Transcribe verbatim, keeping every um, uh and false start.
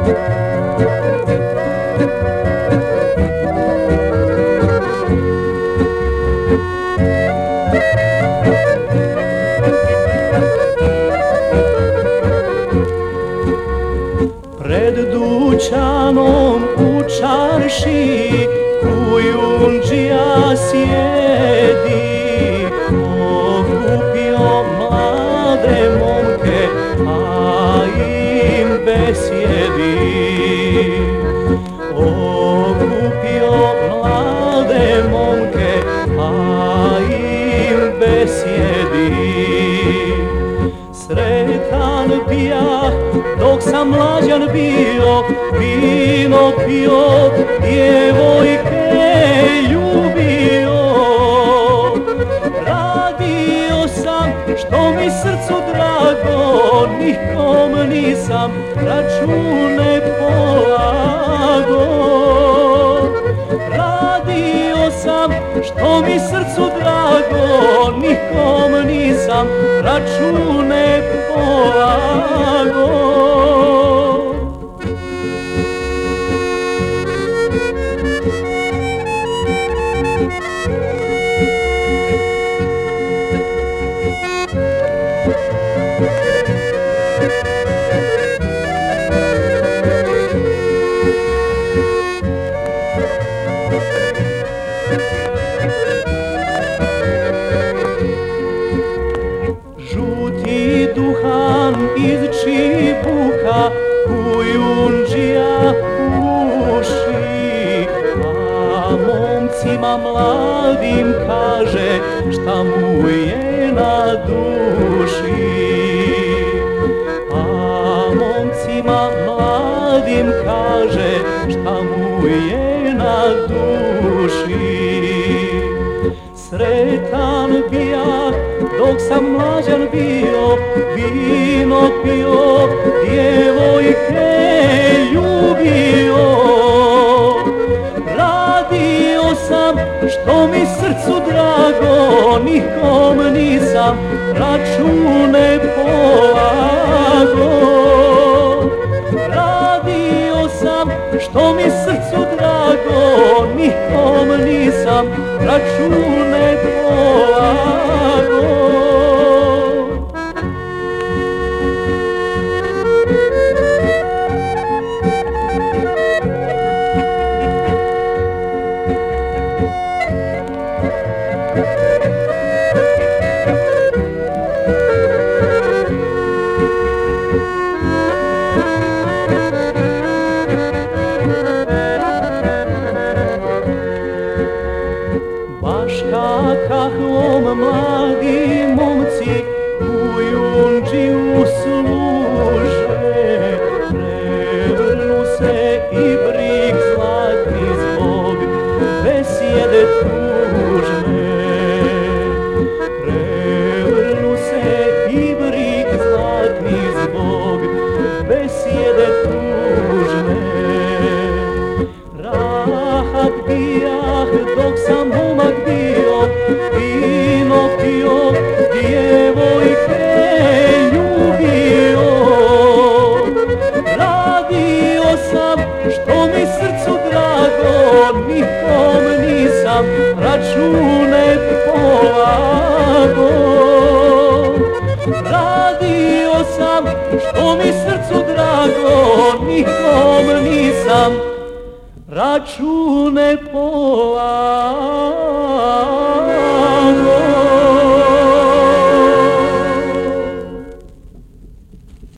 Pred dućanom u čarši kujundžija sjedi, okupio mlade momke, a im besjedi. Okupio mlade momke, a im besjedi. Sretan bijah dok sam mlađan bio, vino pio, djevojke ljubio. Radio sam što mi srcu drago, nikom nisam račune polago. Radio sam što mi srcu drago, nikom nisam račune polago. Žuti duhan iz čibuka kujundžija puši, a momcima mladim kaže šta mu je na duši. A momcima mladim kaže šta mu je na duši. Sretan bijah dok sam mlađan bio, vino pio, djevojke ljubio. Radio sam što mi srcu drago, nikom nisam račune polago. Radio sam što mi srcu drago, nikom nisam račune polago. Baš kakahom mladi momci kujundžiju služe, prevrnu se i brig zlatni zbog besjede tužne. Prevrnu se i brig zlatni zbog besjede tužne. Rahat bijah dok sam momak bio, vino pio, djevojke ljubio. Radio sam što mi srcu drago, nikom nisam račune polago. Radio sam što mi srcu drago, nikom nisam račune polago.